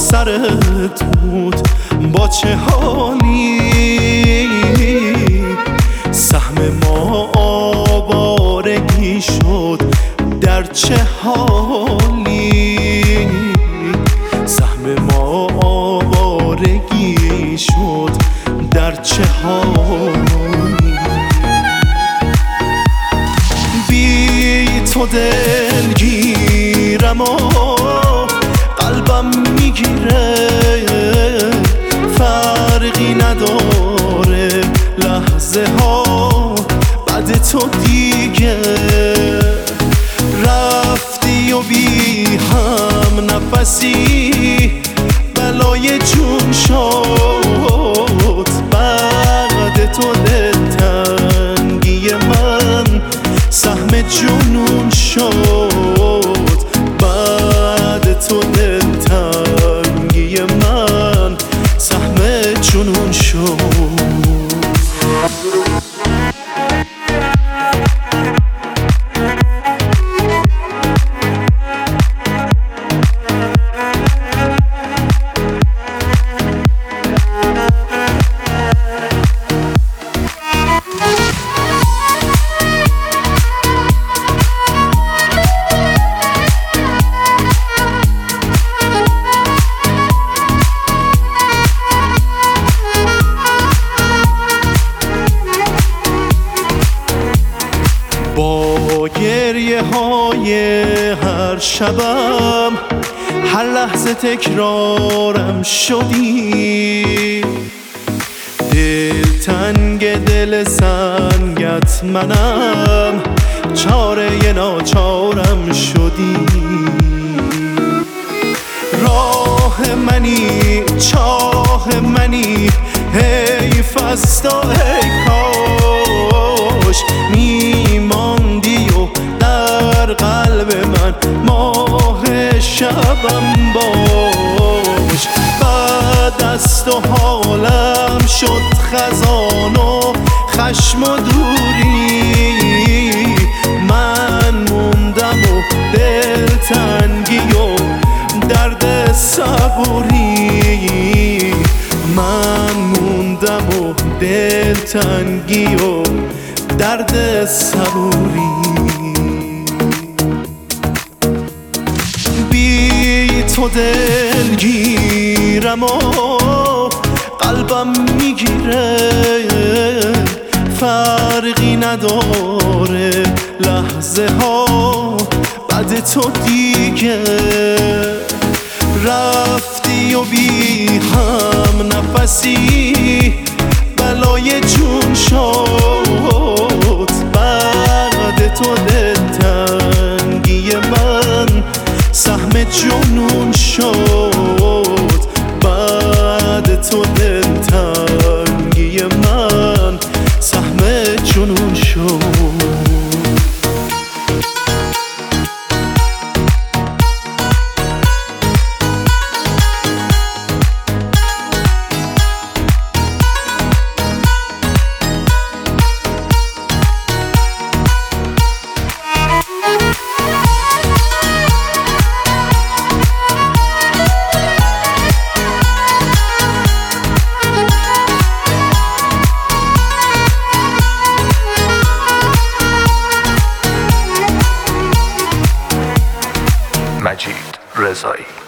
سرت بود با چه حالی، سهم ما آوارگی شد در چه حالی، سهم ما آوارگی شد در چه حالی. بی تو دلگیرم و قلبم میگیره، فرقی نداره لحظه ها بعد تو دیگه، رفتی و بی هم نفسی بلای جون شد، بعد تو دلتنگی من سهم جنون شد، بعد تو دلتنگی من سهم جنون شد. با گریه های هر شبم هر لحظه تکرارم شدی، دلتنگ دل سنگت منم چاره ناچارم شدی، راه منی چاه منی حیف است و ای کاش میماندی و در قلب من ماه شبم باش، بعد از تو حالم شد خزان و خشم و دوری، من موندم و دلتنگی و درد صبوری، من موندم و دلتنگی و درد صبوری. بی تو دلگیرم و قلبم میگیره، فرقی نداره لحظه ها بعد تو دیگه، رفتی و بی هم نفسی بلای جون شد، بعد تو دلتنگی من سهم جنون شد، بعد تو دلتنگی من سهم جنون شد. مجید رضایی.